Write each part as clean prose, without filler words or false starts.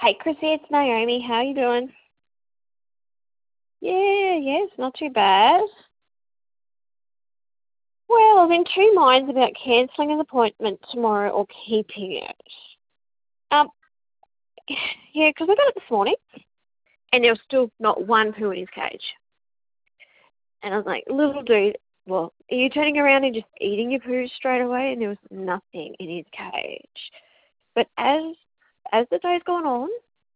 Hey, Chrissy, it's Naomi. How you doing? Yeah, it's not too bad. Well, I'm in two minds about cancelling an appointment tomorrow or keeping it. Um, yeah, 'cause I got it this morning, and there was still not one poo in his cage. And I was like, little dude, well, are you turning around and just eating your poo straight away? And there was nothing in his cage. But as the day's gone on,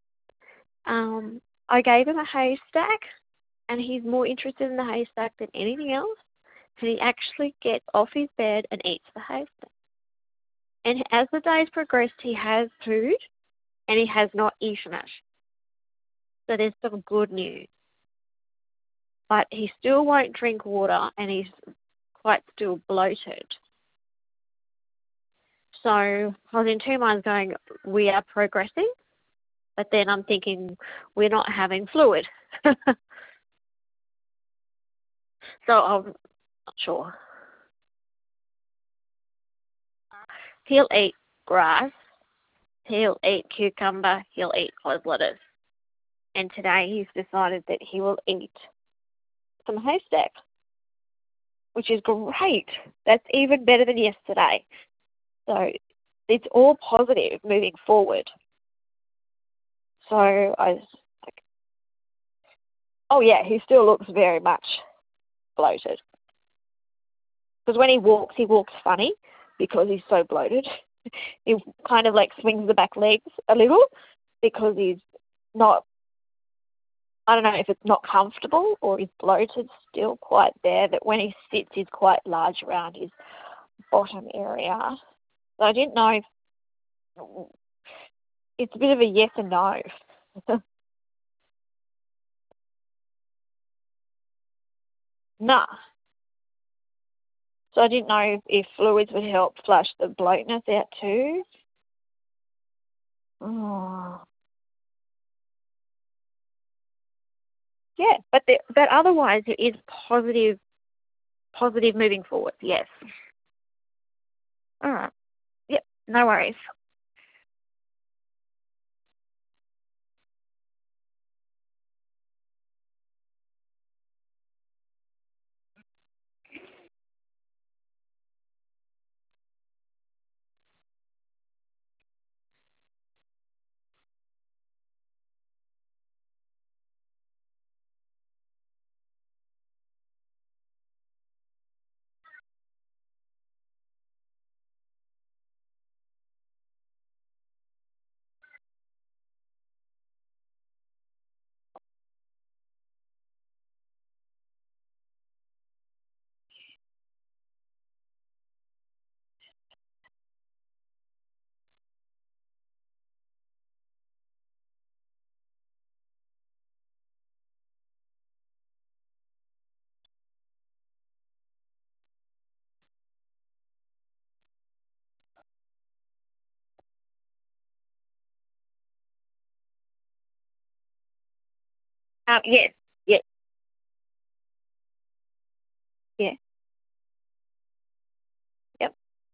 I gave him a haystack, and he's more interested in the haystack than anything else. And he actually gets off his bed and eats the haystack. And as the days progressed, he has pooed, and he has not eaten it. So there's some good news. But he still won't drink water, and he's quite still bloated. So I was in two minds going, we are progressing, but then I'm thinking we're not having fluid. So I'm not sure. He'll eat grass, he'll eat cucumber, he'll eat clove lettuce. And today he's decided that he will eat some haystack, which is great. That's even better than yesterday. So it's all positive moving forward. So I was like, oh yeah, he still looks very much bloated. Because when he walks funny because he's so bloated. He kind of like swings the back legs a little because he's not, I don't know if it's not comfortable or his bloated still quite there, that when he sits he's quite large around his bottom area. So I didn't know if it's a bit of a yes and no. Nah. So I didn't know if fluids would help flush the bloatness out too. Oh. Yeah, but otherwise it is positive moving forward, yes. All right. Yep, no worries. Yes, yes, yeah, yep,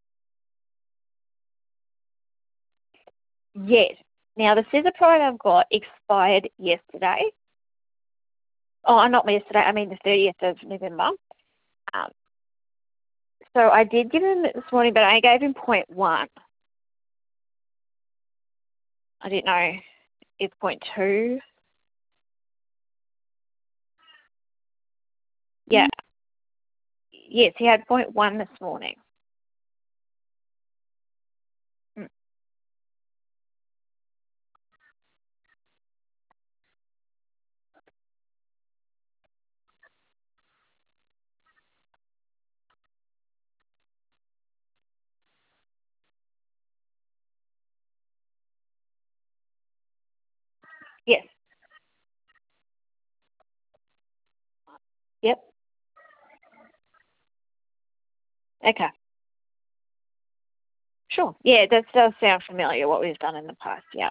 yes. Now the scissor pride I've got expired yesterday. Oh, not yesterday. I mean the 30th of November. Um, so I did give him it this morning, but I gave him point 0.1. I didn't know if point 0.2. Yeah. Yes, he had point 0.1 this morning. Mm. Yes. Yep. Okay. Sure. Yeah, that does sound familiar, what we've done in the past. Yeah.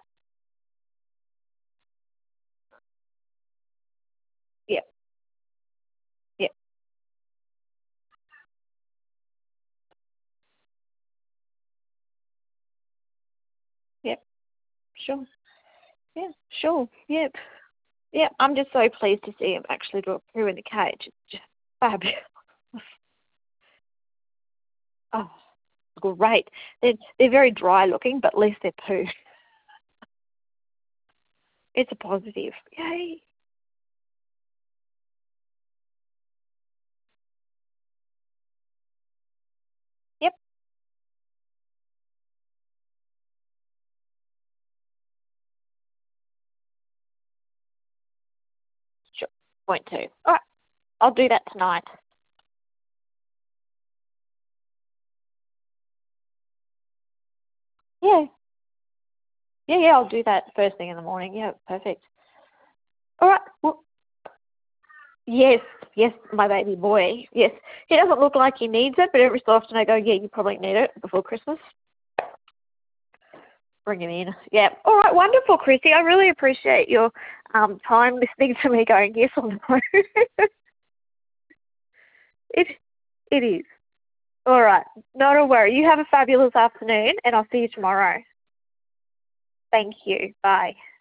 Yep. Yep. Yep. Sure. Yeah, sure. Yep. Yep. I'm just so pleased to see him actually do a poo in the cage. It's just fabulous. Oh, great. They're very dry looking, but at least they're poo. It's a positive. Yay. Yep. Sure. Point two. All right. I'll do that tonight. Yeah. Yeah, yeah, I'll do that first thing in the morning. Yeah, perfect. All right. Well, yes, yes, my baby boy. Yes. He doesn't look like he needs it, but every so often I go, yeah, you probably need it before Christmas. Bring him in. Yeah. All right, wonderful, Chrissy. I really appreciate your time listening to me going yes or no. it it is. All right. Not a worry. You have a fabulous afternoon and I'll see you tomorrow. Thank you. Bye.